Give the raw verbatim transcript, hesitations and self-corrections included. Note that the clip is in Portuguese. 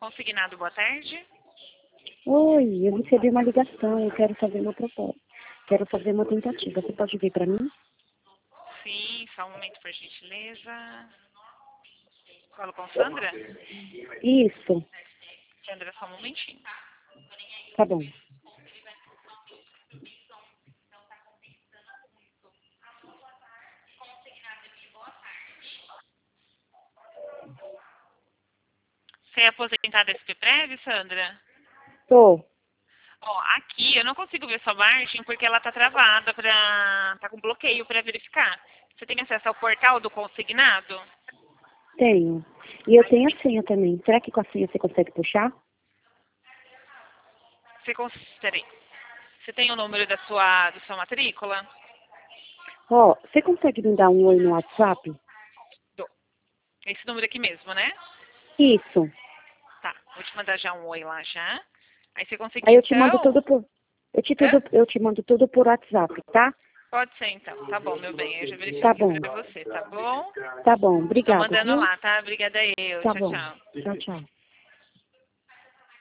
Consignado, boa tarde. Oi, eu recebi uma ligação, eu quero fazer uma proposta. Quero fazer uma tentativa. Você pode vir para mim? Sim, só um momento, por gentileza. Falo com Sandra? Isso, Sandra, só um momentinho. tá bom. Você é aposentada S P Prev, Sandra? Tô. Ó, aqui eu não consigo ver sua margem porque ela tá travada, pra, tá com bloqueio para verificar. Você tem acesso ao portal do consignado? Tenho. E eu tenho a senha também. Será que com a senha você consegue puxar? Você, cons... Peraí. Você tem o número da sua, da sua matrícula? Ó, você consegue me dar um oi no WhatsApp? Dou. Esse número aqui mesmo, né? Isso. Tá, vou te mandar já um oi lá já. Aí você conseguir, Aí eu te mando então... tudo por. Eu te, Hã? tudo, eu te mando tudo por WhatsApp, tá? Pode ser, então. Tá bom, meu bem. Eu já verifico Tá aqui bom. pra você, tá bom? Tá bom. Tô Obrigado, mandando viu? lá, tá? Obrigada eu. Tá Tchau, bom. tchau. Tchau, tchau.